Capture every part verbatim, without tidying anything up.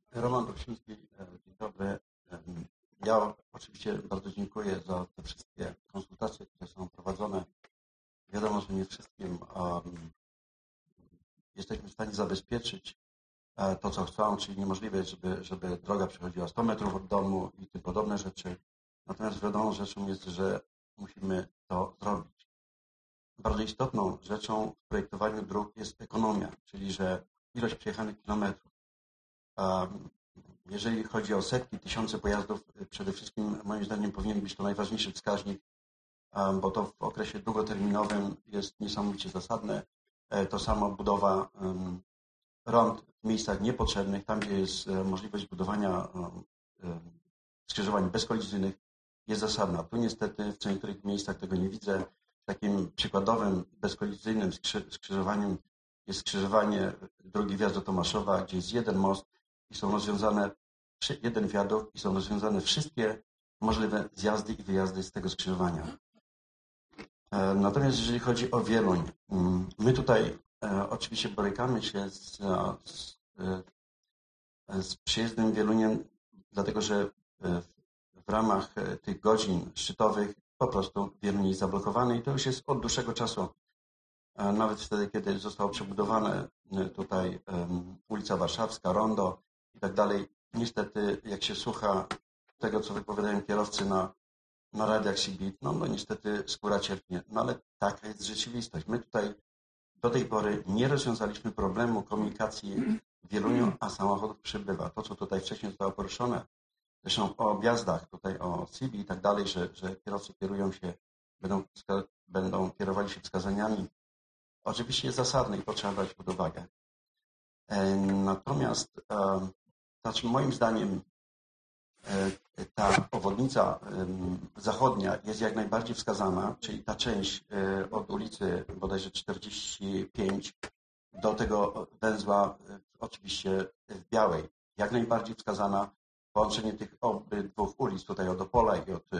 Roman Brosiński, dzień dobry. Ja oczywiście bardzo dziękuję za te wszystkie konsultacje, które są prowadzone. Wiadomo, że nie wszystkim um, jesteśmy w stanie zabezpieczyć to, co chcą, czyli niemożliwe, żeby, żeby droga przechodziła sto metrów od domu i tym podobne rzeczy. Natomiast wiadomą rzeczą jest, że musimy to zrobić. Bardzo istotną rzeczą w projektowaniu dróg jest ekonomia, czyli że ilość przejechanych kilometrów. Um, Jeżeli chodzi o setki, tysiące pojazdów, przede wszystkim moim zdaniem powinien być to najważniejszy wskaźnik, bo to w okresie długoterminowym jest niesamowicie zasadne. To samo budowa rond w miejscach niepotrzebnych, tam gdzie jest możliwość budowania skrzyżowań bezkolizyjnych, jest zasadna. Tu niestety w niektórych miejscach tego nie widzę. Takim przykładowym bezkolizyjnym skrzyżowaniem jest skrzyżowanie drogi wjazdu Tomaszowa, gdzie jest jeden most i są rozwiązane jeden wiadukt i są rozwiązane wszystkie możliwe zjazdy i wyjazdy z tego skrzyżowania. Natomiast jeżeli chodzi o Wieluń, my tutaj oczywiście borykamy się z, z, z przyjezdem Wieluniem, dlatego że w ramach tych godzin szczytowych po prostu Wieluń jest zablokowany i to już jest od dłuższego czasu. Nawet wtedy, kiedy zostało przebudowane tutaj ulica Warszawska, Rondo i tak dalej. Niestety, jak się słucha tego, co wypowiadają kierowcy na, na radiach C B, no, no niestety skóra cierpnie. No ale taka jest rzeczywistość. My tutaj do tej pory nie rozwiązaliśmy problemu komunikacji w Wieluniu, a samochodów przybywa. To, co tutaj wcześniej zostało poruszone, zresztą o objazdach, tutaj o C B i tak dalej, że, że kierowcy kierują się, będą, będą kierowali się wskazaniami. Oczywiście jest zasadne i to trzeba brać pod uwagę. Natomiast znaczy moim zdaniem ta obwodnica zachodnia jest jak najbardziej wskazana, czyli ta część od ulicy bodajże czterdzieści pięć do tego węzła oczywiście w Białej. Jak najbardziej wskazana, połączenie tych obydwu ulic tutaj od Opola i od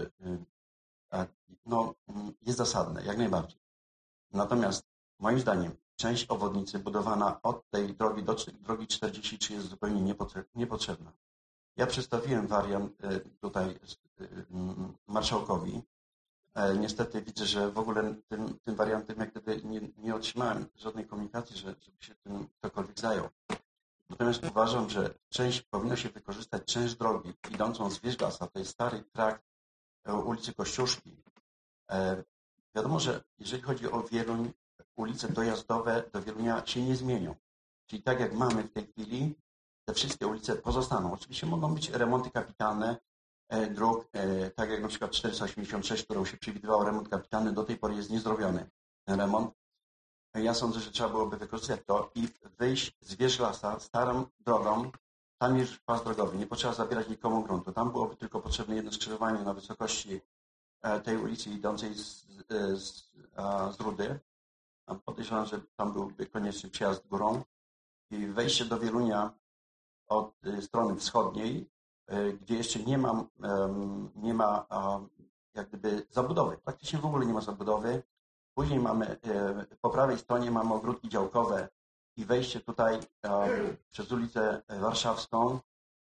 no, jest zasadne, jak najbardziej. Natomiast moim zdaniem część obwodnicy budowana od tej drogi do drogi czterdzieści trzy jest zupełnie niepotrzebna. Ja przedstawiłem wariant tutaj marszałkowi. Niestety widzę, że w ogóle tym, tym wariantem jak gdyby nie, nie otrzymałem żadnej komunikacji, że, żeby się tym ktokolwiek zajął. Natomiast uważam, że część powinno się wykorzystać część drogi idącą z Wierzglasa, to jest stary trakt ulicy Kościuszki. Wiadomo, że jeżeli chodzi o Wieluń, ulice dojazdowe do Wielunia się nie zmienią. Czyli tak jak mamy w tej chwili, te wszystkie ulice pozostaną. Oczywiście mogą być remonty kapitalne dróg, tak jak na przykład czterysta osiemdziesiąt sześć, którą się przewidywał remont kapitalny, do tej pory jest niezrobiony ten remont. Ja sądzę, że trzeba byłoby wykorzystać to i wyjść z Wierzglasa starą drogą. Tam jest pas drogowy, nie potrzeba zabierać nikomu gruntu. Tam byłoby tylko potrzebne jedno skrzyżowanie na wysokości tej ulicy idącej z, z, z Rudy. Podejrzewam, że tam byłby konieczny przejazd górą i wejście do Wielunia od strony wschodniej, gdzie jeszcze nie ma, nie ma jak gdyby zabudowy. Praktycznie w ogóle nie ma zabudowy. Później mamy, po prawej stronie mamy ogródki działkowe i wejście tutaj przez ulicę Warszawską,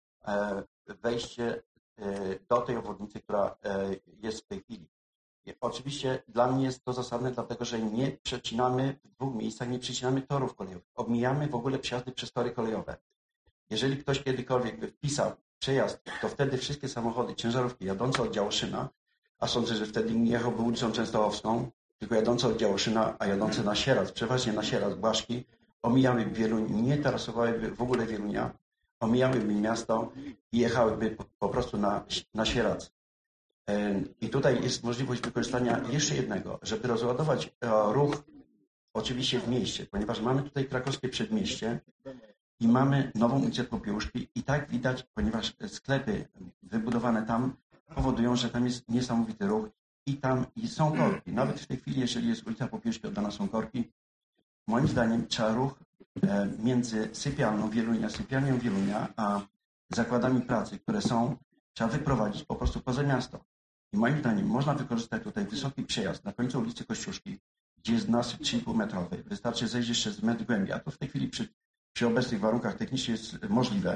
wejście do tej obwodnicy, która jest w tej chwili. Oczywiście dla mnie jest to zasadne, dlatego że nie przecinamy w dwóch miejscach, nie przecinamy torów kolejowych. Omijamy w ogóle przejazdy przez tory kolejowe. Jeżeli ktoś kiedykolwiek by wpisał przejazd, to wtedy wszystkie samochody, ciężarówki jadące od Działoszyna, a sądzę, że wtedy nie jechałby ulicą Częstochowską, tylko jadące od Działoszyna, a jadące na Sieradz, przeważnie na Sieradz, Błaszki, omijałyby Wieluń, nie tarasowałyby w ogóle Wielunia, omijałyby miasto i jechałyby po, po prostu na, na Sieradz. I tutaj jest możliwość wykorzystania jeszcze jednego, żeby rozładować ruch oczywiście w mieście, ponieważ mamy tutaj krakowskie przedmieście i mamy nową ulicę Popiełuszki i tak widać, ponieważ sklepy wybudowane tam powodują, że tam jest niesamowity ruch i tam i są korki. Nawet w tej chwili, jeżeli jest ulica Popiełuszki, oddana są korki, moim zdaniem trzeba ruch między sypialną Wielunia, sypialnią Wielunia, a zakładami pracy, które są, trzeba wyprowadzić po prostu poza miasto. I moim zdaniem można wykorzystać tutaj wysoki przejazd na końcu ulicy Kościuszki, gdzie jest nasyp trzy i pół metrowy. Wystarczy zejść jeszcze z metr głębiej, a to w tej chwili przy, przy obecnych warunkach technicznych jest możliwe.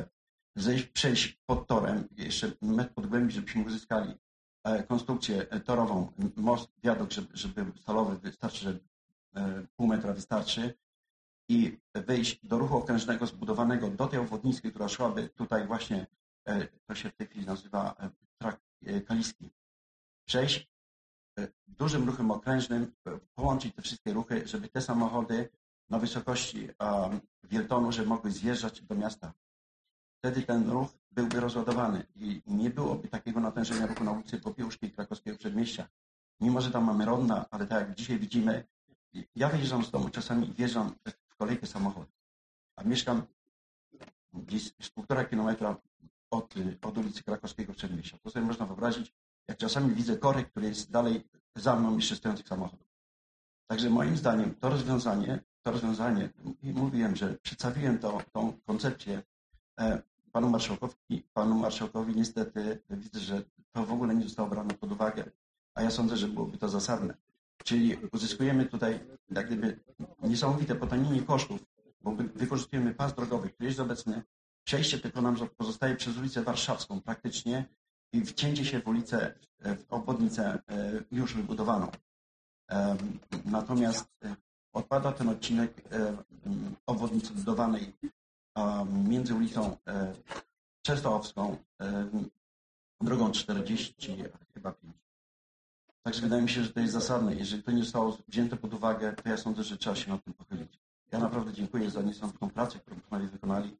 zejść, przejść pod torem, jeszcze metr podgłębić, żebyśmy uzyskali konstrukcję torową, most, wiadukt, żeby, żeby stalowy wystarczy, że pół metra wystarczy i wejść do ruchu okrężnego zbudowanego do tej obwodnicy, która szłaby tutaj właśnie, to się w tej chwili nazywa trakt kaliski. Przejść dużym ruchem okrężnym, połączyć te wszystkie ruchy, żeby te samochody na wysokości Wieltonu, żeby mogły zjeżdżać do miasta. Wtedy ten ruch byłby rozładowany i nie byłoby takiego natężenia ruchu na ulicy Popiełuszki i Krakowskiego Przedmieścia. Mimo że tam mamy Rodna, ale tak jak dzisiaj widzimy, ja wyjeżdżam z domu, czasami wjeżdżam w kolejkę samochodów, a mieszkam gdzieś z półtora kilometra od, od ulicy Krakowskiego Przedmieścia. To sobie można wyobrazić, jak czasami widzę korek, który jest dalej za mną jeszcze stojących samochodów. Także moim zdaniem to rozwiązanie, to rozwiązanie, i mówiłem, że przedstawiłem to, tą koncepcję panu marszałkowi, panu marszałkowi niestety widzę, że to w ogóle nie zostało brane pod uwagę, a ja sądzę, że byłoby to zasadne. Czyli uzyskujemy tutaj jak gdyby niesamowite potanienie kosztów, bo wykorzystujemy pas drogowy, który jest obecny, przejście tylko nam pozostaje przez ulicę Warszawską praktycznie i wcięcie się w ulicę, w obwodnicę już wybudowaną. Natomiast odpada ten odcinek obwodnicy budowanej między ulicą Częstochowską, drogą czterdzieści, chyba pięć. Także wydaje mi się, że to jest zasadne. Jeżeli to nie zostało wzięte pod uwagę, to ja sądzę, że trzeba się nad tym pochylić. Ja naprawdę dziękuję za niesamowitą pracę, którą panowie wykonali.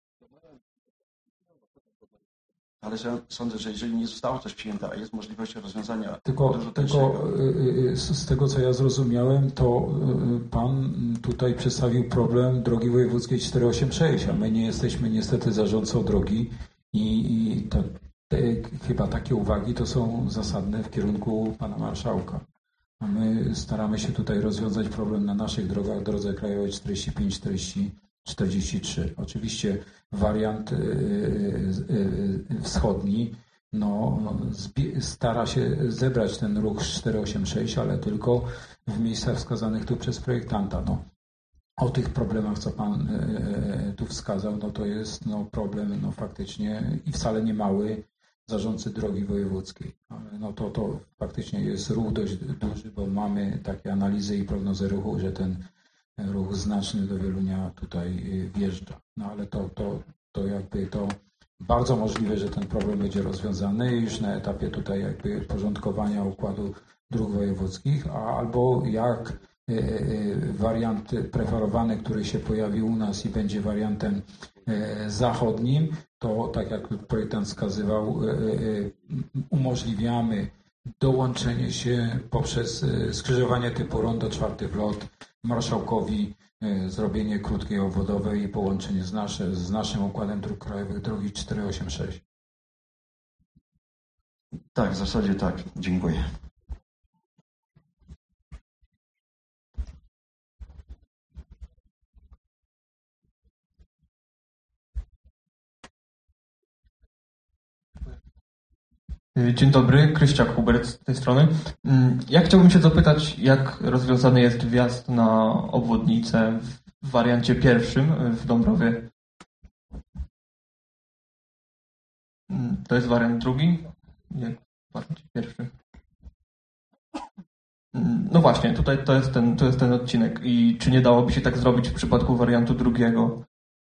Ale sądzę, że jeżeli nie zostało coś przyjęte, a jest możliwość rozwiązania tylko, dużo tylko z tego, co ja zrozumiałem, to pan tutaj przedstawił problem drogi wojewódzkiej czterysta osiemdziesiąt sześć, a my nie jesteśmy niestety zarządcą drogi i, i to, te, chyba takie uwagi to są zasadne w kierunku pana marszałka. A my staramy się tutaj rozwiązać problem na naszych drogach, drodze krajowej czterdzieści pięć czterdzieści trzy. Oczywiście wariant wschodni no, stara się zebrać ten ruch czterysta osiemdziesiąt sześć, ale tylko w miejscach wskazanych tu przez projektanta. No, o tych problemach, co pan tu wskazał, no to jest no, problem no, faktycznie i wcale nie mały zarządcy drogi wojewódzkiej. Ale no to, to faktycznie jest ruch dość duży, bo mamy takie analizy i prognozy ruchu, że ten ruch znaczny do Wielunia tutaj wjeżdża. No ale to, to, to jakby to bardzo możliwe, że ten problem będzie rozwiązany już na etapie tutaj jakby porządkowania układu dróg wojewódzkich, a albo jak wariant preferowany, który się pojawi u nas i będzie wariantem zachodnim, to tak jak projektant wskazywał, umożliwiamy dołączenie się poprzez skrzyżowanie typu rondo czwarty wlot marszałkowi, zrobienie krótkiej obwodowej i połączenie z, nasze, z naszym układem dróg krajowych drogi czterysta osiemdziesiąt sześć. Tak, w zasadzie tak. Dziękuję. Dzień dobry, Kryściak Hubert z tej strony. Ja chciałbym się zapytać, jak rozwiązany jest wjazd na obwodnicę w wariancie pierwszym w Dąbrowie. To jest wariant drugi? Jak w wariancie pierwszym? No właśnie, tutaj to jest ten, to jest ten odcinek. I czy nie dałoby się tak zrobić w przypadku wariantu drugiego?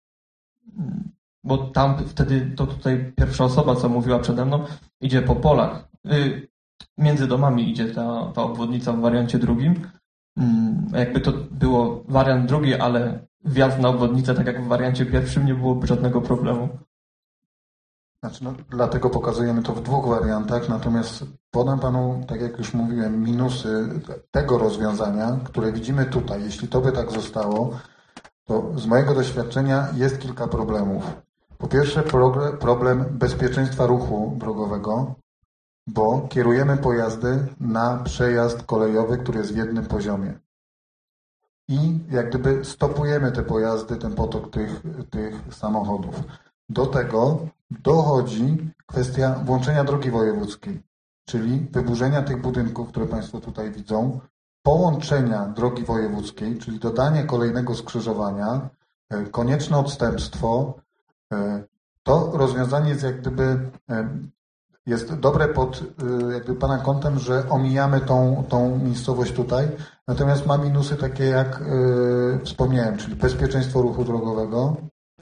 Bo tam wtedy to tutaj pierwsza osoba, co mówiła przede mną, idzie po polach. Yy, między domami idzie ta, ta obwodnica w wariancie drugim. Yy, jakby to było wariant drugi, ale wjazd na obwodnicę, tak jak w wariancie pierwszym, nie byłoby żadnego problemu. Znaczy, no, dlatego pokazujemy to w dwóch wariantach, natomiast podam panu, tak jak już mówiłem, minusy tego rozwiązania, które widzimy tutaj. Jeśli to by tak zostało, to z mojego doświadczenia jest kilka problemów. Po pierwsze, problem bezpieczeństwa ruchu drogowego, bo kierujemy pojazdy na przejazd kolejowy, który jest w jednym poziomie. I jak gdyby stopujemy te pojazdy, ten potok tych, tych samochodów. Do tego dochodzi kwestia włączenia drogi wojewódzkiej, czyli wyburzenia tych budynków, które Państwo tutaj widzą, połączenia drogi wojewódzkiej, czyli dodanie kolejnego skrzyżowania, konieczne odstępstwo, To rozwiązanie jest jak gdyby jest dobre pod jakby Pana kątem, że omijamy tą, tą miejscowość tutaj, natomiast ma minusy takie jak wspomniałem, czyli bezpieczeństwo ruchu drogowego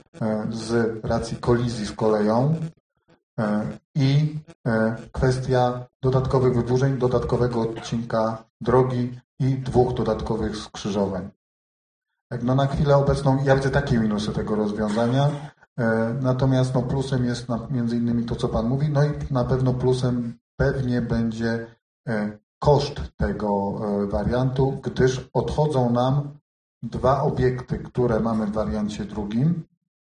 z racji kolizji z koleją i kwestia dodatkowych wydłużeń, dodatkowego odcinka drogi i dwóch dodatkowych skrzyżowań. No na chwilę obecną ja widzę takie minusy tego rozwiązania, natomiast no plusem jest na, między innymi to, co Pan mówi, no i na pewno plusem pewnie będzie koszt tego wariantu, gdyż odchodzą nam dwa obiekty, które mamy w wariancie drugim,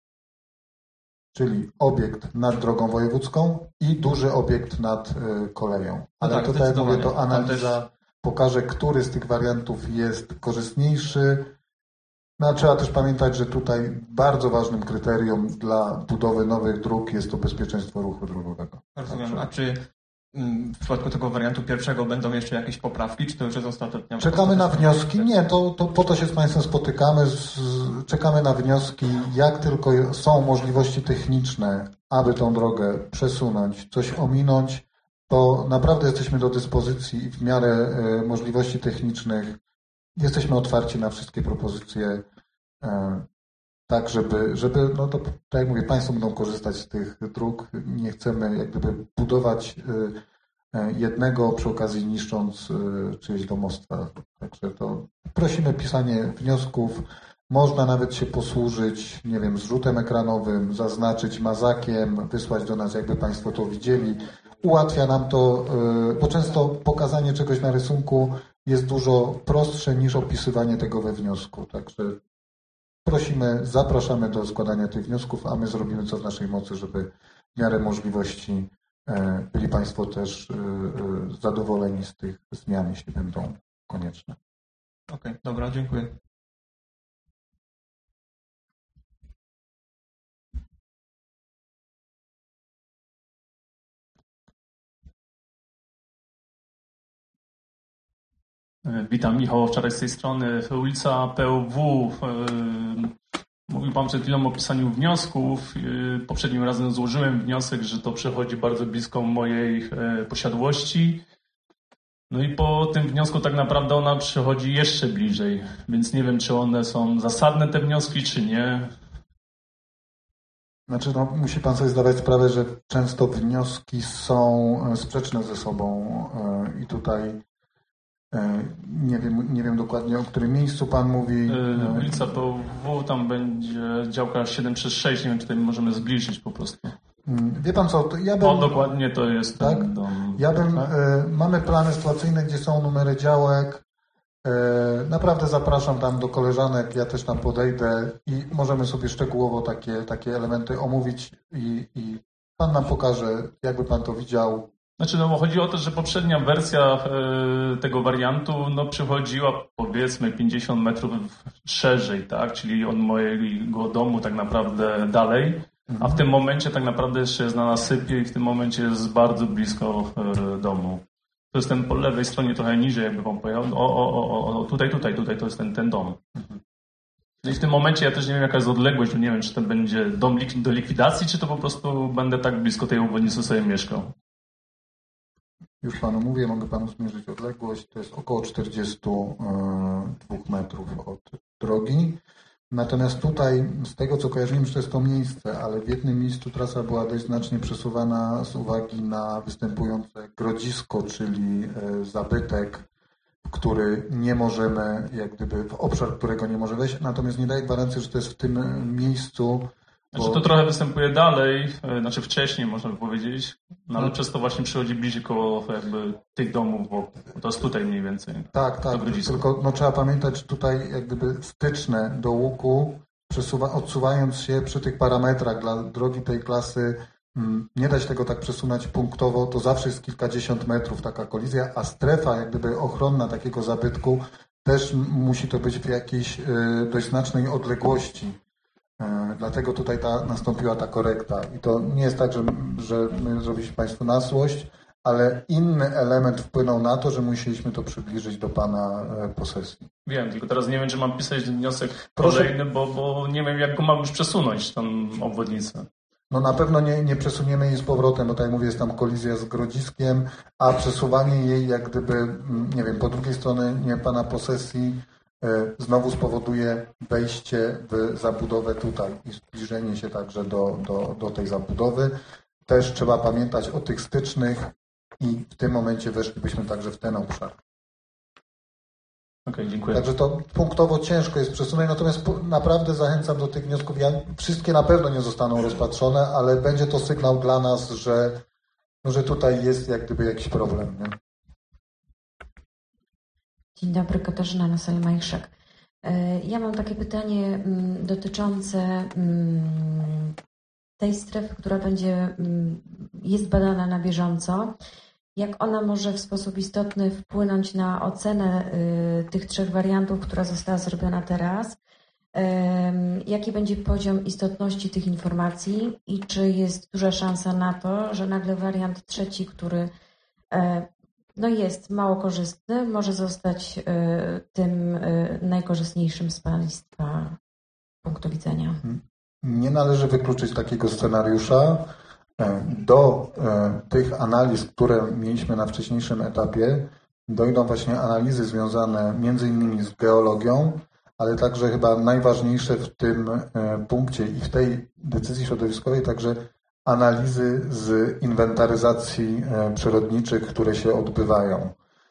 czyli obiekt nad drogą wojewódzką i duży obiekt nad koleją. Ale no tak, tutaj, jak mówię, to analiza pokaże, który z tych wariantów jest korzystniejszy. No, trzeba też pamiętać, że tutaj bardzo ważnym kryterium dla budowy nowych dróg jest to bezpieczeństwo ruchu drogowego. Rozumiem. A czy w przypadku tego wariantu pierwszego będą jeszcze jakieś poprawki, czy to już jest ostatnia? Czekamy na wnioski. Nie, to, to po to się z Państwem spotykamy. Z, czekamy na wnioski. Jak tylko są możliwości techniczne, aby tą drogę przesunąć, coś ominąć, to naprawdę jesteśmy do dyspozycji i w miarę y, możliwości technicznych jesteśmy otwarci na wszystkie propozycje, y, tak żeby, żeby no to, tak jak mówię, Państwo będą korzystać z tych dróg. Nie chcemy jak gdyby budować y, jednego, przy okazji niszcząc y, czyjeś domostwa. Także to prosimy pisanie wniosków. Można nawet się posłużyć, nie wiem, zrzutem ekranowym, zaznaczyć mazakiem, wysłać do nas, jakby Państwo to widzieli. Ułatwia nam to, bo często pokazanie czegoś na rysunku jest dużo prostsze niż opisywanie tego we wniosku. Także prosimy, zapraszamy do składania tych wniosków, a my zrobimy co w naszej mocy, żeby w miarę możliwości byli Państwo też zadowoleni z tych zmian, jeśli będą konieczne. Okej, okay, dobra, dziękuję. Witam, Michał Owczarek z tej strony. Ulica P O W. Mówił Pan przed chwilą o pisaniu wniosków. Poprzednim razem złożyłem wniosek, że to przechodzi bardzo blisko mojej posiadłości. No i po tym wniosku tak naprawdę ona przychodzi jeszcze bliżej, więc nie wiem, czy one są zasadne, te wnioski, czy nie. Znaczy, no, musi Pan sobie zdawać sprawę, że często wnioski są sprzeczne ze sobą i tutaj nie wiem, nie wiem dokładnie, o którym miejscu Pan mówi. Yy, ulica P O W, tam będzie działka siedem przez sześć, nie wiem, czy tutaj możemy zbliżyć po prostu. Wie Pan co, to ja bym... O, dokładnie to jest tak? ten dom. Ja bym, tak? y, mamy plany sytuacyjne, gdzie są numery działek. Y, naprawdę zapraszam tam do koleżanek, ja też tam podejdę i możemy sobie szczegółowo takie, takie elementy omówić i, i Pan nam pokaże, jakby Pan to widział. Znaczy, no bo chodzi o to, że poprzednia wersja y, tego wariantu no, przychodziła powiedzmy pięćdziesiąt metrów szerzej, tak? Czyli od mojego domu tak naprawdę dalej, a w tym momencie tak naprawdę jeszcze jest na nasypie i w tym momencie jest bardzo blisko y, domu. To jest ten po lewej stronie trochę niżej, jakby Pan pojechał. O, o, o, o, tutaj, tutaj, tutaj, to jest ten, ten dom. No i w tym momencie ja też nie wiem, jaka jest odległość, nie wiem, czy to będzie dom do likwidacji, czy to po prostu będę tak blisko tej obwodnicy sobie mieszkał. Już Panu mówię, mogę Panu zmierzyć odległość, to jest około czterdzieści dwa metrów od drogi. Natomiast tutaj, z tego co kojarzyłem, że to jest to miejsce, ale w jednym miejscu trasa była dość znacznie przesuwana z uwagi na występujące grodzisko, czyli zabytek, który nie możemy, jak gdyby w obszar, którego nie może wejść, natomiast nie daje gwarancji, że to jest w tym miejscu. Znaczy bo... to trochę występuje dalej, znaczy wcześniej można by powiedzieć, no ale no. przez to właśnie przychodzi bliżej koło jakby tych domów, bo to jest tutaj mniej więcej. Tak, tak, tylko no, trzeba pamiętać, że tutaj jak gdyby styczne do łuku, przesuwa, odsuwając się przy tych parametrach dla drogi tej klasy, m, nie da się tego tak przesunąć punktowo, to zawsze jest kilkadziesiąt metrów taka kolizja, a strefa jak gdyby ochronna takiego zabytku też musi to być w jakiejś y, dość znacznej odległości. Dlatego tutaj ta, nastąpiła ta korekta. I to nie jest tak, że, że my zrobiliśmy Państwu na złość, ale inny element wpłynął na to, że musieliśmy to przybliżyć do Pana posesji. Wiem, tylko teraz nie wiem, czy mam pisać wniosek Proszę. kolejny, bo, bo nie wiem, jak go mam już przesunąć, tą obwodnicę. No na pewno nie, nie przesuniemy jej z powrotem, bo tak jak mówię, jest tam kolizja z Grodziskiem, a przesuwanie jej jak gdyby, nie wiem, po drugiej stronie pana posesji znowu spowoduje wejście w zabudowę tutaj i zbliżenie się także do, do, do tej zabudowy. Też trzeba pamiętać o tych stycznych i w tym momencie weszlibyśmy także w ten obszar. Okay, dziękuję. Także to punktowo ciężko jest przesunąć, natomiast naprawdę zachęcam do tych wniosków. Ja, wszystkie na pewno nie zostaną rozpatrzone, ale będzie to sygnał dla nas, że, no, że tutaj jest jak gdyby jakiś problem. Nie? Dzień dobry, Katarzyna Nasaj-Majszek. Ja mam takie pytanie dotyczące tej strefy, która będzie, jest badana na bieżąco. Jak ona może w sposób istotny wpłynąć na ocenę tych trzech wariantów, która została zrobiona teraz? Jaki będzie poziom istotności tych informacji i czy jest duża szansa na to, że nagle wariant trzeci, który no jest mało korzystny, może zostać tym najkorzystniejszym z Państwa punktu widzenia? Nie należy wykluczyć takiego scenariusza. Do tych analiz, które mieliśmy na wcześniejszym etapie, dojdą właśnie analizy związane między innymi z geologią, ale także chyba najważniejsze w tym punkcie i w tej decyzji środowiskowej także analizy z inwentaryzacji przyrodniczych, które się odbywają.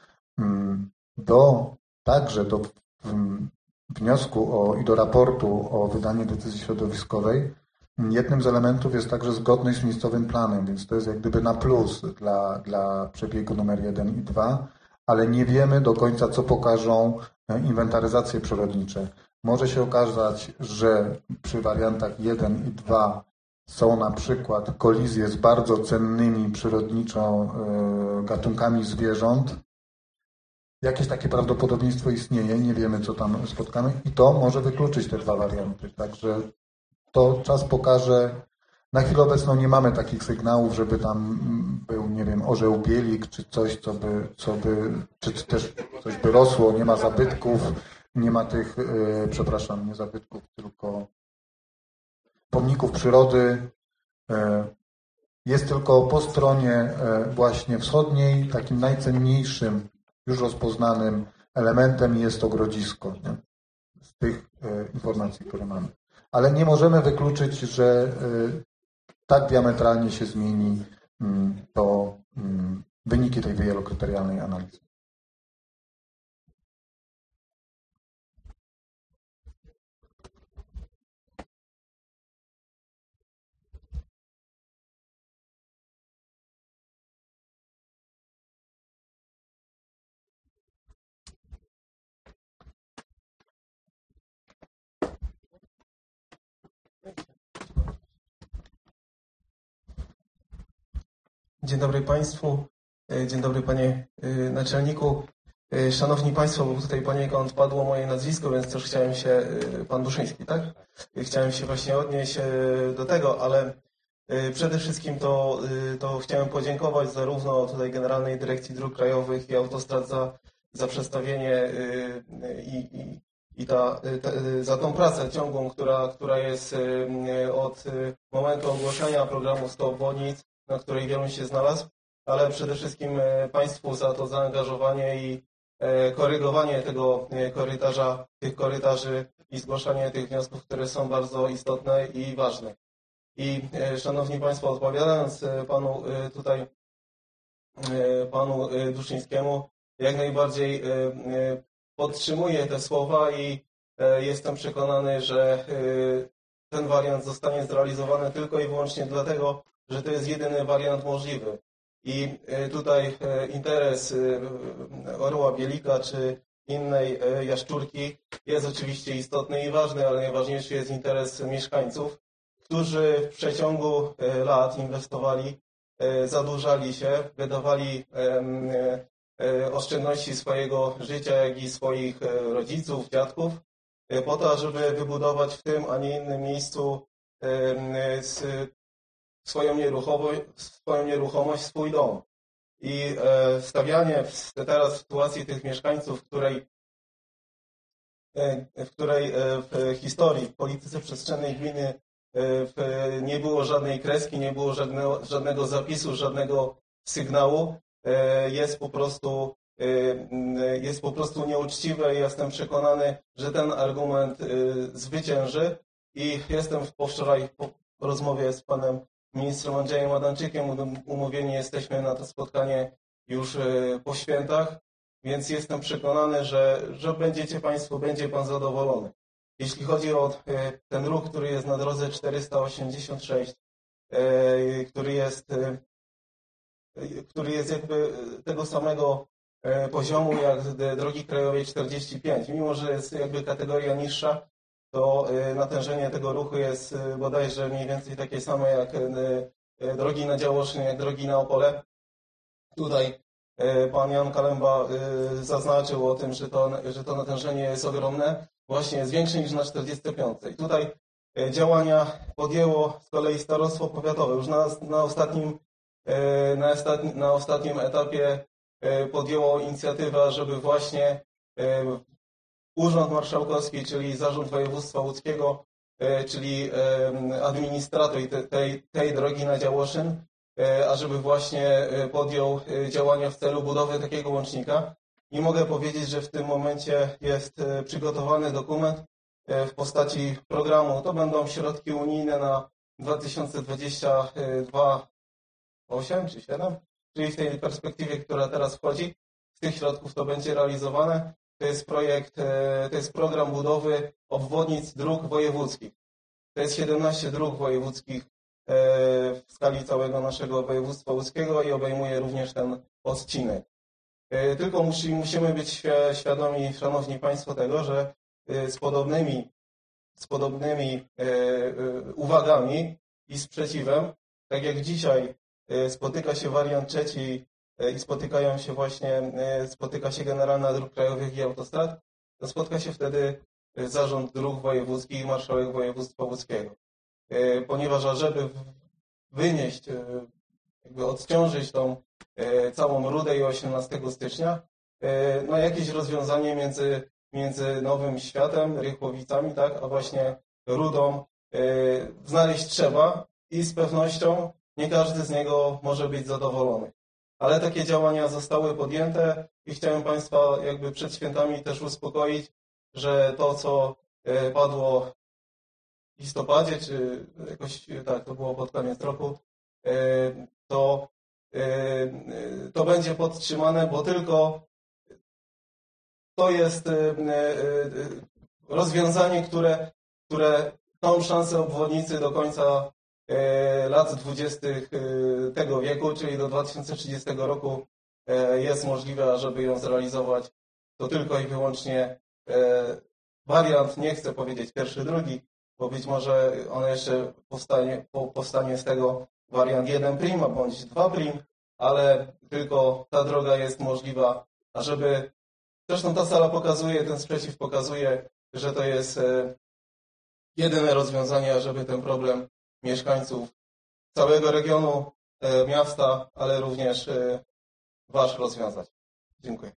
Do, także do wniosku o, i do raportu o wydanie decyzji środowiskowej jednym z elementów jest także zgodność z miejscowym planem, więc to jest jak gdyby na plus dla, dla przebiegu numer jeden i dwa, ale nie wiemy do końca, co pokażą inwentaryzacje przyrodnicze. Może się okazać, że przy wariantach jeden i dwa są na przykład kolizje z bardzo cennymi przyrodniczo gatunkami zwierząt. Jakieś takie prawdopodobieństwo istnieje, nie wiemy, co tam spotkamy i to może wykluczyć te dwa warianty. Także to czas pokaże. Na chwilę obecną nie mamy takich sygnałów, żeby tam był, nie wiem, orzeł bielik, czy coś, co by, co by czy też coś by rosło, nie ma zabytków, nie ma tych, yy, przepraszam, nie zabytków, tylko pomników przyrody. Yy, jest tylko po stronie yy, właśnie wschodniej, takim najcenniejszym, już rozpoznanym elementem jest to Grodzisko, nie? Z tych yy, informacji, które mamy. Ale nie możemy wykluczyć, że tak diametralnie się zmieni to wyniki tej wielokryterialnej analizy. Dzień dobry Państwu, dzień dobry Panie Naczelniku. Szanowni Państwo, bo tutaj poniekąd padło moje nazwisko, więc też chciałem się, Pan Duszyński, tak? Chciałem się właśnie odnieść do tego, ale przede wszystkim to, to chciałem podziękować zarówno tutaj Generalnej Dyrekcji Dróg Krajowych i Autostrad za, za przedstawienie i, i, i ta, ta, za tą pracę ciągłą, która, która jest od momentu ogłoszenia programu sto obwodnic, na której wielu się znalazł, ale przede wszystkim Państwu za to zaangażowanie i korygowanie tego korytarza, tych korytarzy i zgłaszanie tych wniosków, które są bardzo istotne i ważne. I Szanowni Państwo, odpowiadając Panu tutaj, Panu Duszyńskiemu, jak najbardziej podtrzymuję te słowa i jestem przekonany, że ten wariant zostanie zrealizowany tylko i wyłącznie dlatego, że to jest jedyny wariant możliwy. I tutaj interes orła bielika czy innej jaszczurki jest oczywiście istotny i ważny, ale najważniejszy jest interes mieszkańców, którzy w przeciągu lat inwestowali, zadłużali się, wydawali oszczędności swojego życia, jak i swoich rodziców, dziadków, po to, żeby wybudować w tym, a nie innym miejscu swoją nieruchomość, swoją nieruchomość, swój dom. I e, stawianie w, teraz w sytuacji tych mieszkańców, w której, e, w której e, w historii, w polityce przestrzennej gminy nie było żadnej kreski, nie było żadnego, żadnego zapisu, żadnego sygnału. Jest po prostu, jest po prostu nieuczciwe i jestem przekonany, że ten argument zwycięży i jestem po wczoraj po rozmowie z panem ministrem Andrzejem Adamczykiem umówieni jesteśmy na to spotkanie już po świętach, więc jestem przekonany, że, że będziecie Państwo, będzie Pan zadowolony. Jeśli chodzi o ten ruch, który jest na drodze czterysta osiemdziesiąt sześć, który jest, który jest jakby tego samego poziomu jak drogi krajowej czterdzieści pięć, mimo że jest jakby kategoria niższa, to natężenie tego ruchu jest bodajże mniej więcej takie same jak drogi na Działoszyn, jak drogi na Opole. Tutaj pan Jan Kalemba zaznaczył o tym, że to, że to natężenie jest ogromne, właśnie jest większe niż na czterdziestce piątce. I tutaj działania podjęło z kolei starostwo powiatowe. Już na, na, ostatnim, na, ostatni, na ostatnim etapie podjęło inicjatywę, żeby właśnie Urząd Marszałkowski, czyli Zarząd Województwa Łódzkiego, czyli administrator tej, tej drogi na Działoszyn, ażeby właśnie podjął działania w celu budowy takiego łącznika. I mogę powiedzieć, że w tym momencie jest przygotowany dokument w postaci programu. To będą środki unijne na dwa tysiące dwudziesty drugi, osiem czy siedem, czyli w tej perspektywie, która teraz wchodzi, z tych środków to będzie realizowane. To jest projekt, to jest program budowy obwodnic dróg wojewódzkich. To jest siedemnaście dróg wojewódzkich w skali całego naszego województwa łódzkiego i obejmuje również ten odcinek. Tylko musimy być świadomi, szanowni Państwo, tego, że z podobnymi, z podobnymi uwagami i sprzeciwem, tak jak dzisiaj spotyka się wariant trzeci i spotykają się właśnie, spotyka się Generalna Dróg Krajowych i Autostrad, to spotka się wtedy Zarząd Dróg Wojewódzkich i Marszałek Województwa Łódzkiego. Ponieważ ażeby wynieść, jakby odciążyć tą całą Rudę i osiemnastego stycznia, no jakieś rozwiązanie między, między Nowym Światem, Rychłowicami, tak, a właśnie Rudą znaleźć trzeba i z pewnością nie każdy z niego może być zadowolony. Ale takie działania zostały podjęte i chciałem Państwa jakby przed świętami też uspokoić, że to, co padło w listopadzie, czy jakoś tak, to było pod koniec roku, to, to będzie podtrzymane, bo tylko to jest rozwiązanie, które, które tą szansę obwodnicy do końca lat dwudziestych tego wieku, czyli do dwa tysiące trzydziestego roku jest możliwe, żeby ją zrealizować. To tylko i wyłącznie wariant, nie chcę powiedzieć pierwszy, drugi, bo być może on jeszcze powstanie, powstanie z tego wariant jeden prima bądź dwa prim, ale tylko ta droga jest możliwa, ażeby, zresztą ta sala pokazuje, ten sprzeciw pokazuje, że to jest jedyne rozwiązanie, ażeby ten problem mieszkańców całego regionu, miasta, ale również Wasz rozwiązać. Dziękuję.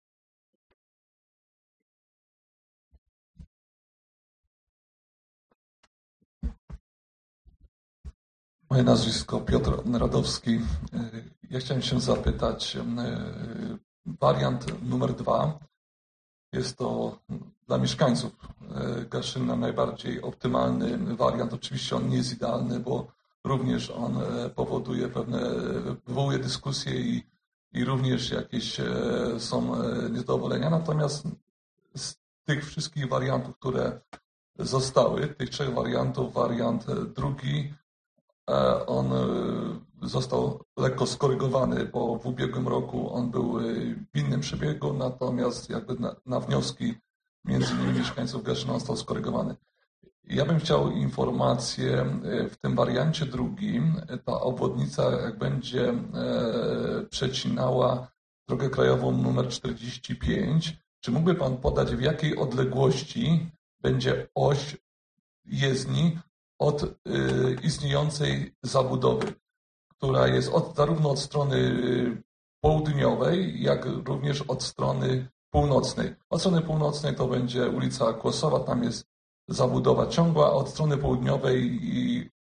Moje nazwisko Piotr Radowski. Ja chciałem się zapytać, wariant numer dwa jest to dla mieszkańców Gaszyna najbardziej optymalny wariant. Oczywiście on nie jest idealny, bo również on powoduje pewne, wywołuje dyskusje i, i również jakieś są niezadowolenia. Natomiast z tych wszystkich wariantów, które zostały, tych trzech wariantów, wariant drugi, on został lekko skorygowany, bo w ubiegłym roku on był w innym przebiegu, natomiast jakby na, na wnioski między innymi mieszkańców Gaszyna został skorygowany. Ja bym chciał informację w tym wariancie drugim, ta obwodnica jak będzie e, przecinała drogę krajową numer czterdzieści pięć, czy mógłby Pan podać, w jakiej odległości będzie oś jezdni od y, istniejącej zabudowy, która jest od, zarówno od strony południowej, jak również od strony północnej. Od strony północnej to będzie ulica Kłosowa, tam jest zabudowa ciągła, a od strony południowej i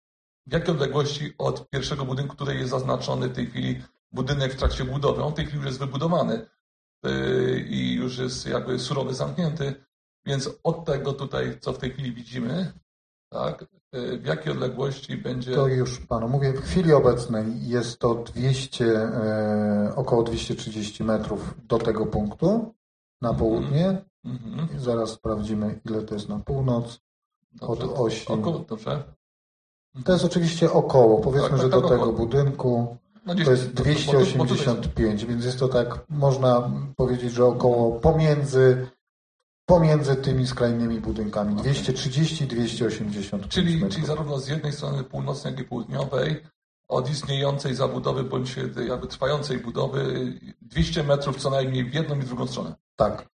w jakiej odległości od pierwszego budynku, który jest zaznaczony w tej chwili budynek w trakcie budowy. On w tej chwili już jest wybudowany i już jest jakby surowy zamknięty, więc od tego tutaj, co w tej chwili widzimy, tak, w jakiej odległości będzie... To już Panu mówię, w chwili obecnej jest to dwieście, e, około dwieście trzydzieści metrów do tego punktu na południe. Mm-hmm. Zaraz sprawdzimy, ile to jest na północ. Dobrze. Od osi. Około, dobrze. To jest oczywiście około, powiedzmy, tak, że tak, do tak, tego około. budynku No gdzieś, to jest dwieście osiemdziesiąt pięć, więc jest to tak, można powiedzieć, że około pomiędzy, pomiędzy tymi skrajnymi budynkami. dwieście trzydzieści dwieście osiemdziesiąt pięć czyli, metrów. czyli zarówno z jednej strony północnej, jak i południowej od istniejącej zabudowy bądź jakby trwającej budowy dwieście metrów co najmniej w jedną i w drugą stronę. Tak.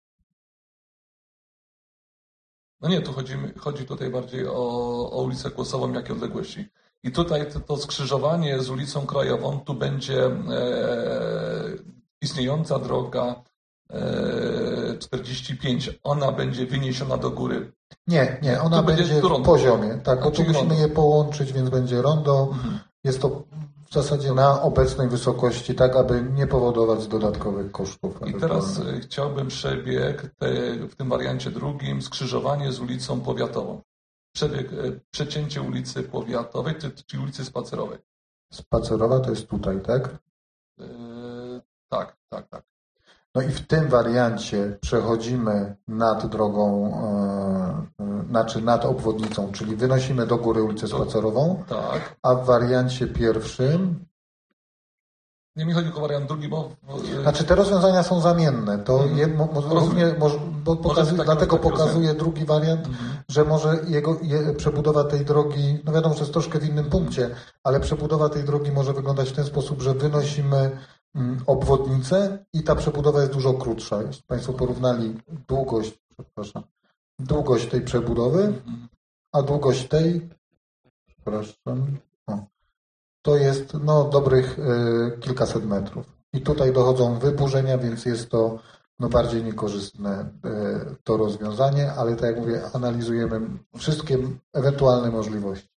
No nie, tu chodzi, chodzi tutaj bardziej o, o ulicę Kłosową, jakie odległości. I tutaj to, to skrzyżowanie z ulicą Krajową, tu będzie e, istniejąca droga e, czterdzieści pięć. Ona będzie wyniesiona do góry. Nie, nie, ona tu będzie, będzie w poziomie. Tak, bo tu musimy rondo. je połączyć, więc będzie rondo. Mhm. Jest to w zasadzie na obecnej wysokości, tak aby nie powodować dodatkowych kosztów. I teraz chciałbym przebieg te, w tym wariancie drugim, skrzyżowanie z ulicą Powiatową. Przebieg, przecięcie ulicy Powiatowej, czyli ulicy Spacerowej. Spacerowa to jest tutaj, tak? Yy, tak, tak, tak. No i w tym wariancie przechodzimy nad drogą, yy, znaczy nad obwodnicą, czyli wynosimy do góry ulicę Spacerową, tak. A w wariancie pierwszym... Nie mi chodzi o wariant drugi, bo... Znaczy te rozwiązania są zamienne. To mm. je, mo, równie, może, bo pokazuje, tak, dlatego tak pokazuje drugi wariant, mm. że może jego je, przebudowa tej drogi, no wiadomo, że jest troszkę w innym punkcie, ale przebudowa tej drogi może wyglądać w ten sposób, że wynosimy mm, obwodnicę i ta przebudowa jest dużo krótsza. Jeśli Państwo porównali długość, przepraszam, długość tej przebudowy, mm. a długość tej, przepraszam, o, to jest no, dobrych y, kilkaset metrów. I tutaj dochodzą wyburzenia, więc jest to no, bardziej niekorzystne y, to rozwiązanie, ale tak jak mówię, analizujemy wszystkie ewentualne możliwości.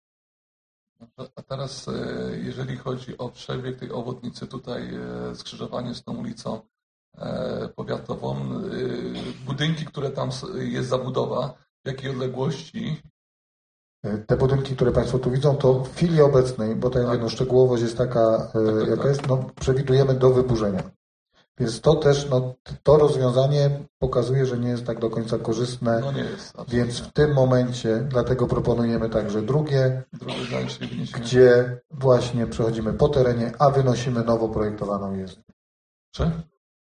A teraz y, jeżeli chodzi o przebieg tej obwodnicy, tutaj y, skrzyżowanie z tą ulicą y, powiatową, y, budynki, które tam jest zabudowa, w jakiej odległości? Te budynki, które Państwo tu widzą, to w chwili obecnej, bo ta tak. no, szczegółowość jest taka, tak, tak, jaka tak. jest, no, przewidujemy do wyburzenia. Więc to też, no, to rozwiązanie pokazuje, że nie jest tak do końca korzystne, no nie jest, więc w tym momencie, dlatego proponujemy także drugie, drugie zdanie, gdzie właśnie przechodzimy po terenie, a wynosimy nowo projektowaną jezdnię. Czy?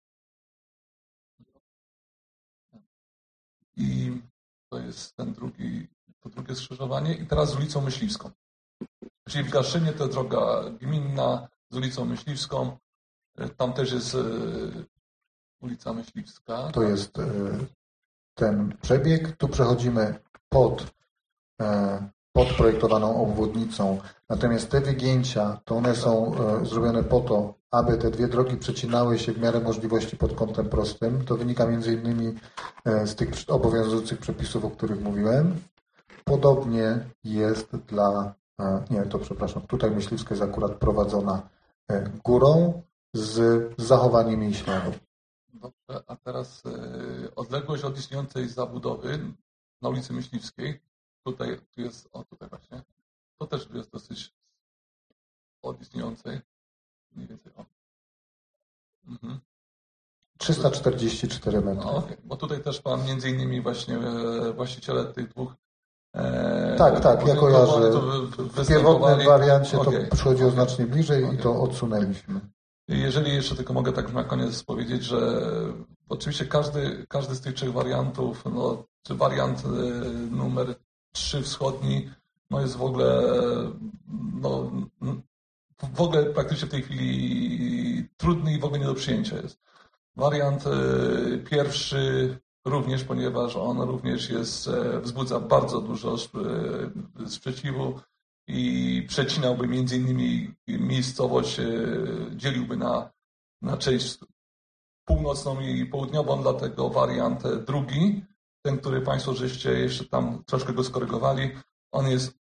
I to jest ten drugi To drugie skrzyżowanie i teraz z ulicą Myśliwską. Czyli w Gaszynie to droga gminna z ulicą Myśliwską. Tam też jest ulica Myśliwska. To jest ten przebieg. Tu przechodzimy pod, pod projektowaną obwodnicą. Natomiast te wygięcia, to one są zrobione po to, aby te dwie drogi przecinały się w miarę możliwości pod kątem prostym. To wynika między innymi z tych obowiązujących przepisów, o których mówiłem. Podobnie jest dla, nie, to przepraszam, tutaj Myśliwska jest akurat prowadzona górą z zachowaniem jej śladu. Dobrze, a teraz odległość od istniejącej zabudowy na ulicy Myśliwskiej, tutaj tu jest, o tutaj właśnie, to też jest dosyć od istniejącej, mniej więcej o. Mhm. trzysta czterdzieści cztery metry. No, okay. Bo tutaj też Pan między innymi właśnie właściciele tych dwóch Tak, tak, ja kojarzę. W pierwotnym wariancie to okay. przychodziło okay. znacznie bliżej okay. i to odsunęliśmy. Jeżeli jeszcze tylko mogę tak na koniec powiedzieć, że oczywiście każdy, każdy z tych trzech wariantów, no, czy wariant numer trzy wschodni, no jest w ogóle, no, w ogóle praktycznie w tej chwili trudny i w ogóle nie do przyjęcia jest. Wariant pierwszy również, ponieważ on również jest, wzbudza bardzo dużo sprzeciwu i przecinałby między innymi miejscowość, dzieliłby na, na część północną i południową, dlatego wariant drugi, ten, który Państwo żeście jeszcze tam troszkę go skorygowali, on jest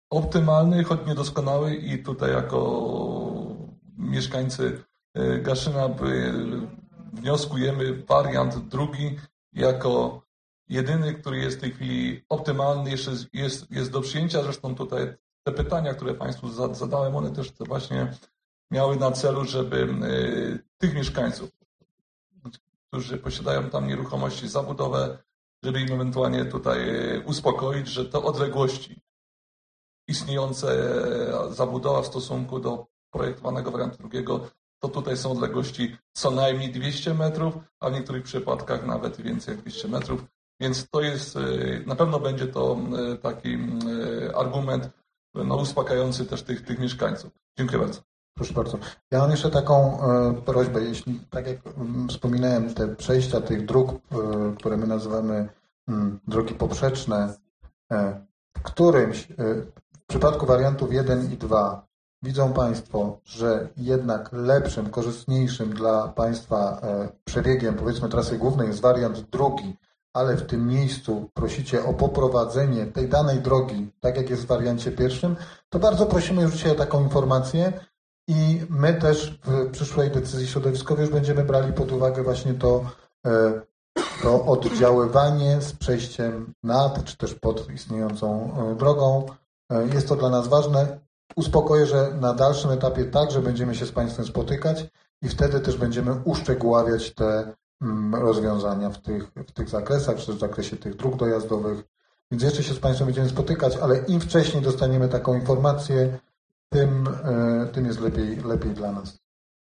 optymalny, choć niedoskonały i tutaj jako mieszkańcy Gaszyna wnioskujemy wariant drugi jako jedyny, który jest w tej chwili optymalny, jeszcze jest, jest do przyjęcia. Zresztą tutaj te pytania, które Państwu zadałem, one też właśnie miały na celu, żeby tych mieszkańców, którzy posiadają tam nieruchomości, zabudowę, żeby im ewentualnie tutaj uspokoić, że te odległości istniejące zabudowa w stosunku do projektowanego wariantu drugiego, to tutaj są odległości co najmniej dwieście metrów, a w niektórych przypadkach nawet więcej jak dwieście metrów. Więc to jest, na pewno będzie to taki argument no, uspokajający też tych, tych mieszkańców. Dziękuję bardzo. Proszę bardzo. Ja mam jeszcze taką prośbę, jeśli, tak jak wspominałem, te przejścia tych dróg, które my nazywamy drogi poprzeczne, w którymś, w przypadku wariantów jeden i dwa, widzą Państwo, że jednak lepszym, korzystniejszym dla Państwa przebiegiem, powiedzmy, trasy głównej jest wariant drugi, ale w tym miejscu prosicie o poprowadzenie tej danej drogi, tak jak jest w wariancie pierwszym, to bardzo prosimy już dzisiaj o taką informację i my też w przyszłej decyzji środowiskowej już będziemy brali pod uwagę właśnie to, to oddziaływanie z przejściem nad, czy też pod istniejącą drogą. Jest to dla nas ważne. Uspokoję, że na dalszym etapie także będziemy się z Państwem spotykać i wtedy też będziemy uszczegóławiać te rozwiązania w tych, w tych zakresach, czy w zakresie tych dróg dojazdowych. Więc jeszcze się z Państwem będziemy spotykać, ale im wcześniej dostaniemy taką informację, tym, tym jest lepiej, lepiej dla nas.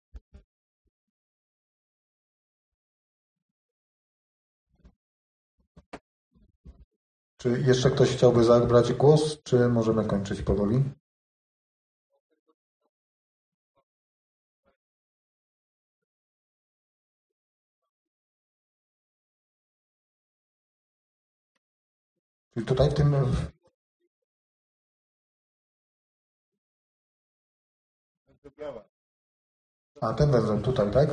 Czy jeszcze ktoś chciałby zabrać głos, czy możemy kończyć powoli? Czyli tutaj w tym... A, ten węzeł tutaj, tak?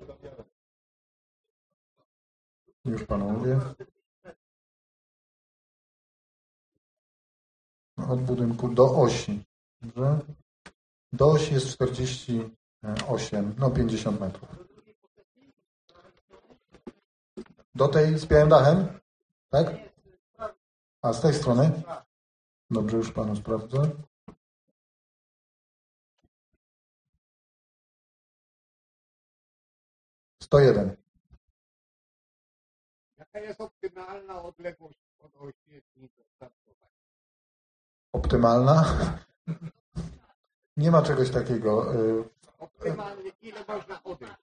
Już Panu mówię. Od budynku do osi. Dobrze? Do osi jest czterdzieści osiem, no pięćdziesiąt metrów. Do tej z białym dachem? Tak? A z tej strony? Dobrze, już Panu sprawdzę. sto jeden. Jaka jest optymalna odległość od ośmietnicy? Optymalna? Nie ma czegoś takiego. Optymalnie ile można odejść?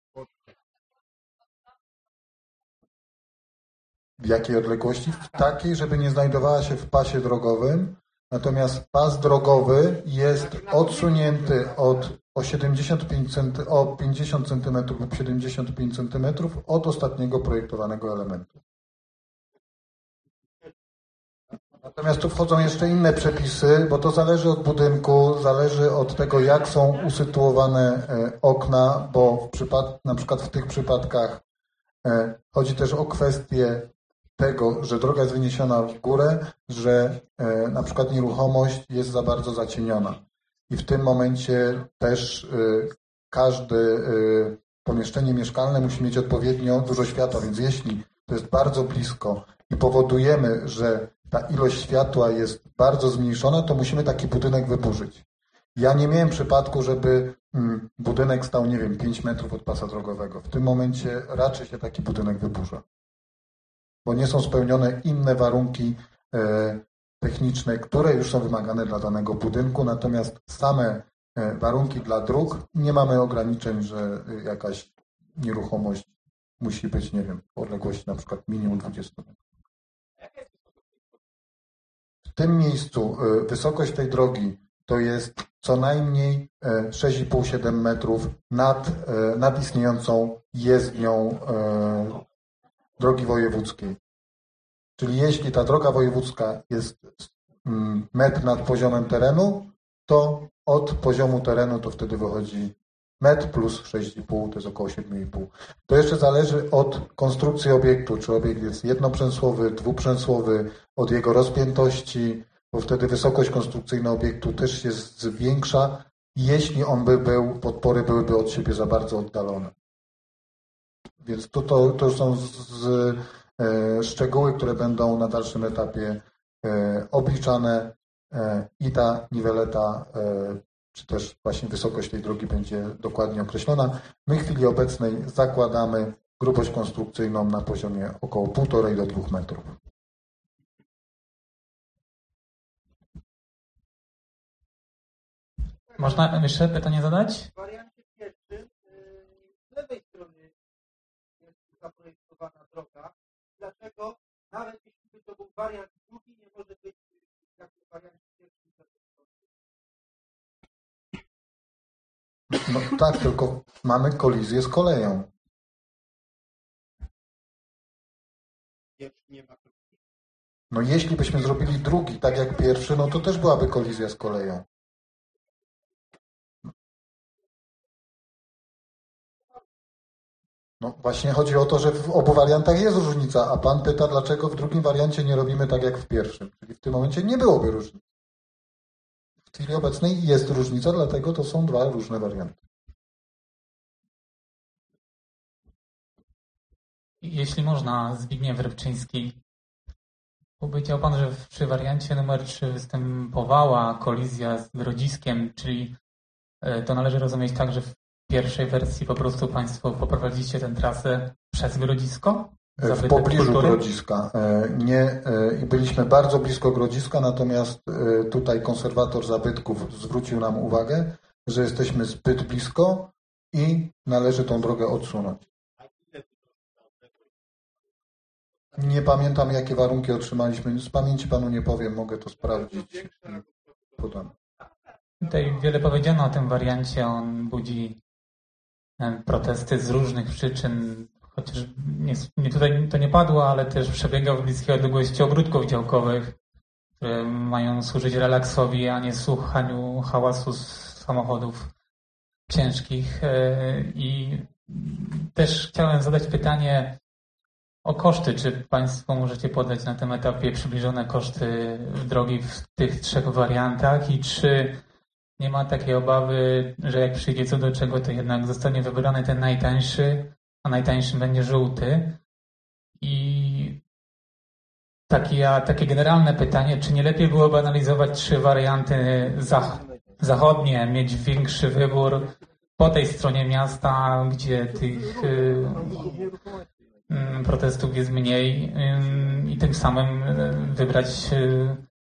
W jakiej odległości? W takiej, żeby nie znajdowała się w pasie drogowym. Natomiast pas drogowy jest odsunięty od, o, siedemdziesiąt pięć centy, o pięćdziesiąt centymetrów lub siedemdziesiąt pięć centymetrów od ostatniego projektowanego elementu. Natomiast tu wchodzą jeszcze inne przepisy, bo to zależy od budynku, zależy od tego, jak są usytuowane okna, bo w przypad, na przykład w tych przypadkach chodzi też o kwestię tego, że droga jest wyniesiona w górę, że e, na przykład nieruchomość jest za bardzo zacieniona. I w tym momencie też e, każde e, pomieszczenie mieszkalne musi mieć odpowiednio dużo światła, więc jeśli to jest bardzo blisko i powodujemy, że ta ilość światła jest bardzo zmniejszona, to musimy taki budynek wyburzyć. Ja nie miałem przypadku, żeby mm, budynek stał, nie wiem, pięć metrów od pasa drogowego. W tym momencie raczej się taki budynek wyburza, bo nie są spełnione inne warunki e, techniczne, które już są wymagane dla danego budynku, natomiast same e, warunki dla dróg, nie mamy ograniczeń, że jakaś nieruchomość musi być, nie wiem, w odległości na przykład minimum dwadzieścia metrów. W tym miejscu e, wysokość tej drogi to jest co najmniej e, sześć i pół do siedmiu metrów nad, e, nad istniejącą jezdnią e, drogi wojewódzkiej. Czyli jeśli ta droga wojewódzka jest metr nad poziomem terenu, to od poziomu terenu to wtedy wychodzi metr plus sześć i pół, to jest około siedem i pół. To jeszcze zależy od konstrukcji obiektu, czy obiekt jest jednoprzęsłowy, dwuprzęsłowy, od jego rozpiętości, bo wtedy wysokość konstrukcyjna obiektu też się zwiększa, jeśli on by był, podpory byłyby od siebie za bardzo oddalone. Więc to, to, to są z, z, e, szczegóły, które będą na dalszym etapie e, obliczane e, i ta niweleta, e, czy też właśnie wysokość tej drogi będzie dokładnie określona. My w chwili obecnej zakładamy grubość konstrukcyjną na poziomie około półtorej do dwóch metrów. Można jeszcze pytanie zadać? W wariancie pierwszym z lewej strony jest zaprojektowana droga. Dlaczego nawet jeśli by to był wariant drugi, nie może być jak w wariancie pierwszym? No tak, tylko mamy kolizję z koleją. Nie ma kolizji. No jeśli byśmy zrobili drugi, tak jak pierwszy, no to też byłaby kolizja z koleją. No właśnie chodzi o to, że w obu wariantach jest różnica, a pan pyta, dlaczego w drugim wariancie nie robimy tak jak w pierwszym. Czyli w tym momencie nie byłoby różnicy. W chwili obecnej jest różnica, dlatego to są dwa różne warianty. Jeśli można, Zbigniew Rybczyński. Powiedział pan, że przy wariancie numer trzy występowała kolizja z Grodziskiem, czyli to należy rozumieć tak, że w pierwszej wersji po prostu państwo poprowadziliście tę trasę przez Grodzisko? W pobliżu Grodziska. Nie, byliśmy bardzo blisko Grodziska, natomiast tutaj konserwator zabytków zwrócił nam uwagę, że jesteśmy zbyt blisko i należy tą drogę odsunąć. Nie pamiętam, jakie warunki otrzymaliśmy. Z pamięci panu nie powiem, mogę to sprawdzić. Podam. Tutaj wiele powiedziano o tym wariancie. On budzi protesty z różnych przyczyn, chociaż nie, nie tutaj to nie padło, ale też przebiega w bliskiej odległości ogródków działkowych, które mają służyć relaksowi, a nie słuchaniu hałasu z samochodów ciężkich. I też chciałem zadać pytanie o koszty. Czy państwo możecie podać na tym etapie przybliżone koszty drogi w tych trzech wariantach i czy nie ma takiej obawy, że jak przyjdzie co do czego, to jednak zostanie wybrany ten najtańszy, a najtańszy będzie żółty? I takie, takie generalne pytanie, czy nie lepiej byłoby analizować trzy warianty zach zachodnie, mieć większy wybór po tej stronie miasta, gdzie tych y, y, protestów jest mniej y, i tym samym wybrać y,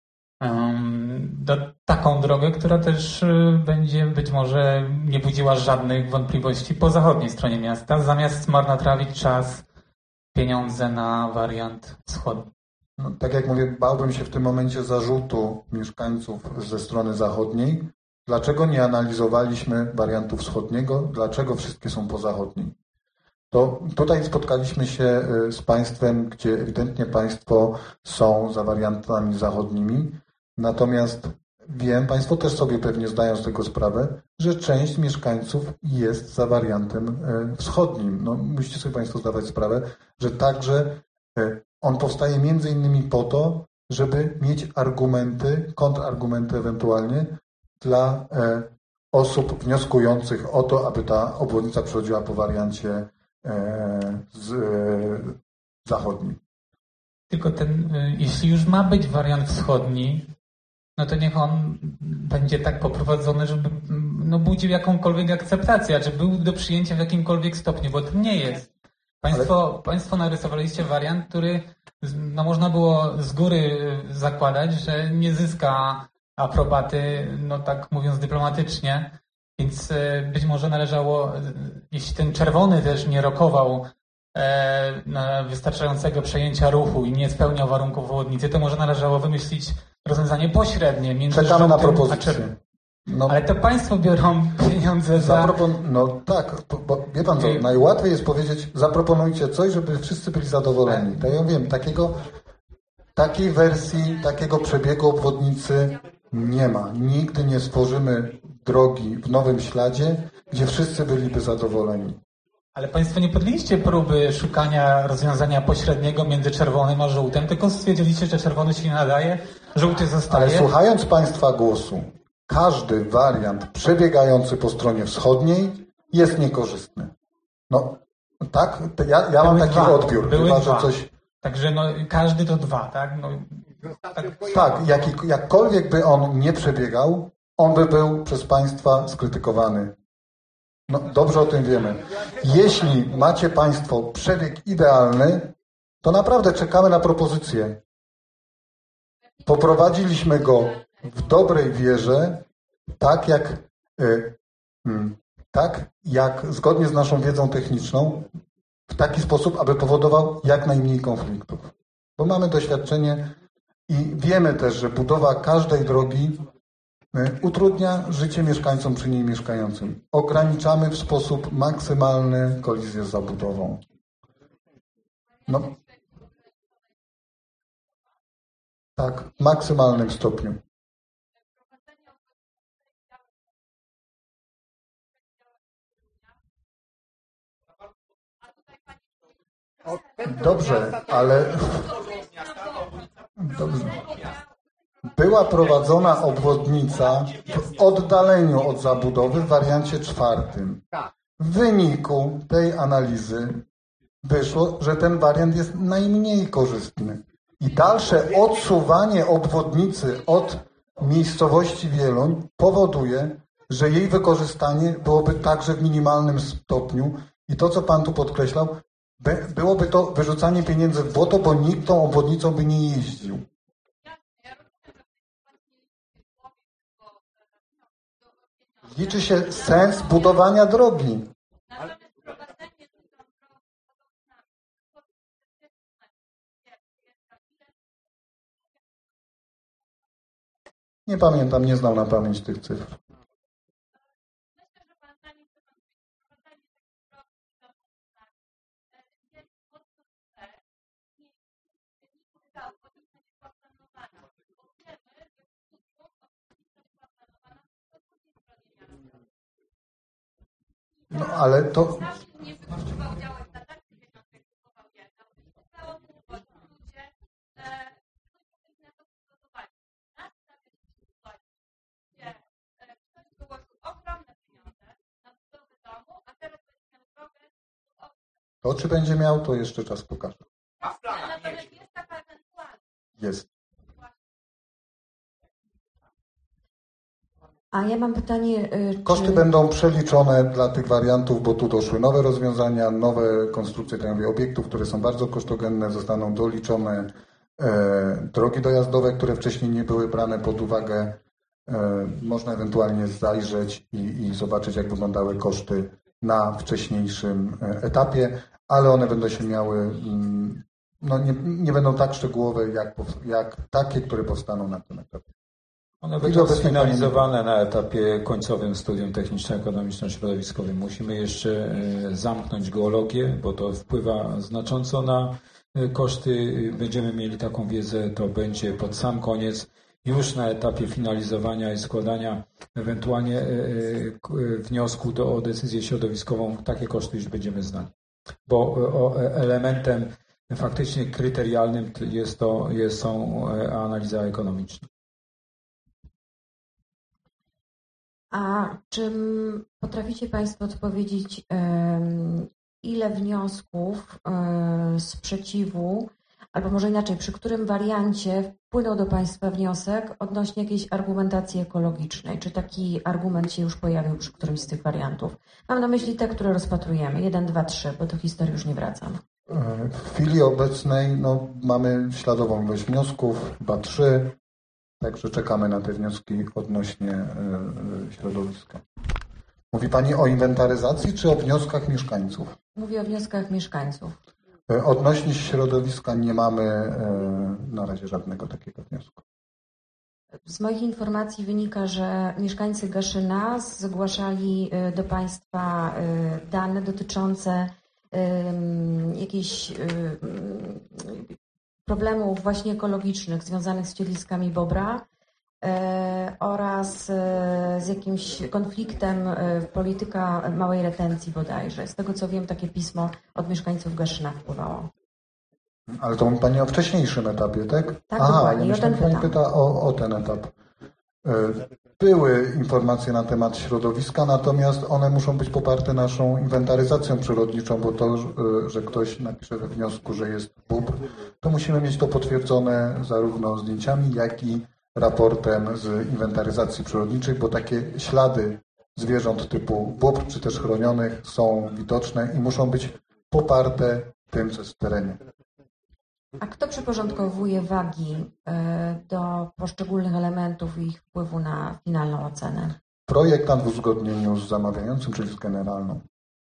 do taką drogę, która też będzie być może nie budziła żadnych wątpliwości po zachodniej stronie miasta, zamiast marnotrawić czas, pieniądze na wariant wschodni. No, tak jak mówię, bałbym się w tym momencie zarzutu mieszkańców ze strony zachodniej. Dlaczego nie analizowaliśmy wariantu wschodniego? Dlaczego wszystkie są po zachodniej? To tutaj spotkaliśmy się z państwem, gdzie ewidentnie państwo są za wariantami zachodnimi. Natomiast wiem, państwo też sobie pewnie zdają z tego sprawę, że część mieszkańców jest za wariantem wschodnim. No, musicie sobie państwo zdawać sprawę, że także on powstaje między innymi po to, żeby mieć argumenty, kontrargumenty ewentualnie dla osób wnioskujących o to, aby ta obwodnica przechodziła po wariancie z, zachodnim. Tylko ten, jeśli już ma być wariant wschodni, no to niech on będzie tak poprowadzony, żeby no, budził jakąkolwiek akceptację, czy był do przyjęcia w jakimkolwiek stopniu, bo to nie jest. Państwo, Ale... państwo narysowaliście wariant, który no, można było z góry zakładać, że nie zyska aprobaty, no tak mówiąc dyplomatycznie, więc być może należało, jeśli ten czerwony też nie rokował e, wystarczającego przejęcia ruchu i nie spełniał warunków obwodnicy, to może należało wymyślić rozwiązanie pośrednie między Czekamy żółtym na propozycję. No, ale to państwo biorą pieniądze za... Zapropon... No tak, bo wie pan co, I... najłatwiej jest powiedzieć, zaproponujcie coś, żeby wszyscy byli zadowoleni. To ja wiem, takiego, takiej wersji, takiego przebiegu obwodnicy nie ma. Nigdy nie stworzymy drogi w Nowym Śladzie, gdzie wszyscy byliby zadowoleni. Ale Państwo nie podjęliście próby szukania rozwiązania pośredniego między czerwonym a żółtym, tylko stwierdziliście, że czerwony się nie nadaje, żółty zostaje. Ale słuchając Państwa głosu, każdy wariant przebiegający po stronie wschodniej jest niekorzystny. No tak, ja, ja mam taki dwa. odbiór. Były chyba, dwa. że coś... Także no, każdy to dwa, tak? No, tak, tak jaki, jakkolwiek by on nie przebiegał, on by był przez Państwa skrytykowany. No, dobrze o tym wiemy. Jeśli macie Państwo przebieg idealny, to naprawdę czekamy na propozycję. Poprowadziliśmy go w dobrej wierze, tak jak, y, y, tak jak zgodnie z naszą wiedzą techniczną, w taki sposób, aby powodował jak najmniej konfliktów. Bo mamy doświadczenie i wiemy też, że budowa każdej drogi utrudnia życie mieszkańcom przy niej mieszkającym. Ograniczamy w sposób maksymalny kolizję z zabudową. No. Tak, w maksymalnym stopniu. Dobrze, ale... Dobrze. Była prowadzona obwodnica w oddaleniu od zabudowy w wariancie czwartym. W wyniku tej analizy wyszło, że ten wariant jest najmniej korzystny. I dalsze odsuwanie obwodnicy od miejscowości Wieluń powoduje, że jej wykorzystanie byłoby także w minimalnym stopniu. I to, co Pan tu podkreślał, by, byłoby to wyrzucanie pieniędzy w błoto, bo nikt tą obwodnicą by nie jeździł. Liczy się sens budowania drogi. Nie pamiętam, nie znam na pamięć tych cyfr. No ale to... To, czy będzie miał, to jeszcze czas pokaże. Jest. A ja mam pytanie, czy... Koszty będą przeliczone dla tych wariantów, bo tu doszły nowe rozwiązania, nowe konstrukcje tak mówię, obiektów, które są bardzo kosztogenne, zostaną doliczone e, drogi dojazdowe, które wcześniej nie były brane pod uwagę. E, można ewentualnie zajrzeć i, i zobaczyć, jak wyglądały koszty na wcześniejszym etapie, ale one będą się miały, no nie, nie będą tak szczegółowe, jak, jak takie, które powstaną na tym etapie. One będą sfinalizowane na etapie końcowym studium techniczno-ekonomiczno-środowiskowym. Musimy jeszcze zamknąć geologię, bo to wpływa znacząco na koszty. Będziemy mieli taką wiedzę, to będzie pod sam koniec, już na etapie finalizowania i składania ewentualnie wniosku do, o decyzję środowiskową. Takie koszty już będziemy znali. Bo elementem faktycznie kryterialnym jest to, jest, są analiza ekonomiczna. A czy potraficie Państwo odpowiedzieć, ile wniosków sprzeciwu, albo może inaczej, przy którym wariancie wpłynął do Państwa wniosek odnośnie jakiejś argumentacji ekologicznej? Czy taki argument się już pojawił przy którymś z tych wariantów? Mam na myśli te, które rozpatrujemy. Jeden, dwa, trzy, bo do historii już nie wracam. W chwili obecnej no, mamy śladową ilość wniosków, chyba trzy. Także czekamy na te wnioski odnośnie y, środowiska. Mówi Pani o inwentaryzacji czy o wnioskach mieszkańców? Mówię o wnioskach mieszkańców. Y, odnośnie środowiska nie mamy y, na razie żadnego takiego wniosku. Z moich informacji wynika, że mieszkańcy Gaszyna zgłaszali do Państwa dane dotyczące jakichś problemów właśnie ekologicznych związanych z siedliskami Bobra oraz z jakimś konfliktem polityka małej retencji bodajże. Z tego co wiem, takie pismo od mieszkańców Gaszyna wpływało. Ale to Pani o wcześniejszym etapie, tak? Tak, Aha, dokładnie. ja O ten myślałem, Pani pytam. pyta o, o ten etap. Były informacje na temat środowiska, natomiast one muszą być poparte naszą inwentaryzacją przyrodniczą, bo to, że ktoś napisze we wniosku, że jest bóbr, to musimy mieć to potwierdzone zarówno zdjęciami, jak i raportem z inwentaryzacji przyrodniczej, bo takie ślady zwierząt typu bóbr, czy też chronionych są widoczne i muszą być poparte tym, co jest w terenie. A kto przyporządkowuje wagi do poszczególnych elementów i ich wpływu na finalną ocenę? Projektant w uzgodnieniu z zamawiającym, czyli z generalną.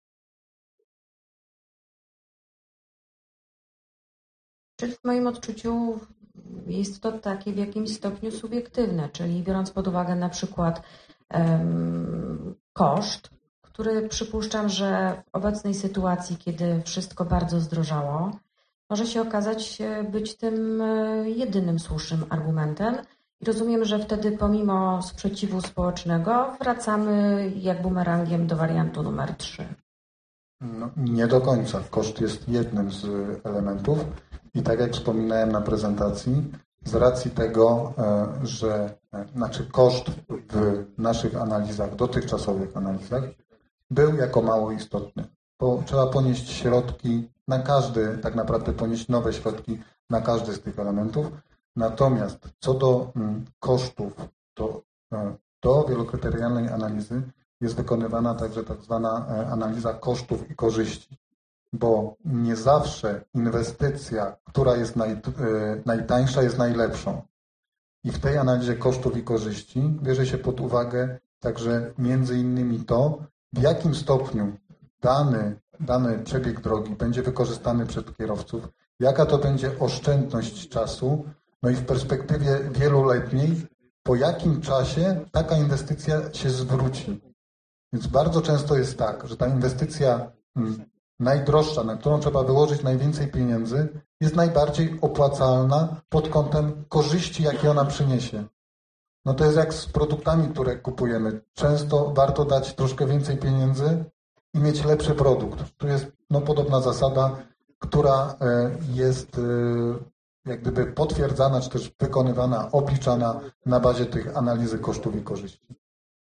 Czyli w moim odczuciu jest to takie w jakimś stopniu subiektywne, czyli biorąc pod uwagę na przykład um, koszt, który przypuszczam, że w obecnej sytuacji, kiedy wszystko bardzo zdrożało, może się okazać być tym jedynym słusznym argumentem. I rozumiem, że wtedy pomimo sprzeciwu społecznego wracamy jak bumerangiem do wariantu numer trzy. No, nie do końca. Koszt jest jednym z elementów i tak jak wspominałem na prezentacji, z racji tego, że znaczy koszt w naszych analizach, dotychczasowych analizach, był jako mało istotny, bo trzeba ponieść środki na każdy, tak naprawdę ponieść nowe środki na każdy z tych elementów. Natomiast co do kosztów, to do wielokryterialnej analizy jest wykonywana także tak zwana analiza kosztów i korzyści, bo nie zawsze inwestycja, która jest naj, najtańsza, jest najlepszą. I w tej analizie kosztów i korzyści bierze się pod uwagę także między innymi to, w jakim stopniu dany, dany przebieg drogi będzie wykorzystany przez kierowców, jaka to będzie oszczędność czasu, no i w perspektywie wieloletniej, po jakim czasie taka inwestycja się zwróci. Więc bardzo często jest tak, że ta inwestycja hmm, najdroższa, na którą trzeba wyłożyć najwięcej pieniędzy, jest najbardziej opłacalna pod kątem korzyści, jakie ona przyniesie. No to jest jak z produktami, które kupujemy. Często warto dać troszkę więcej pieniędzy i mieć lepszy produkt. Tu jest no, podobna zasada, która jest jak gdyby potwierdzana, czy też wykonywana, obliczana na bazie tych analizy kosztów i korzyści.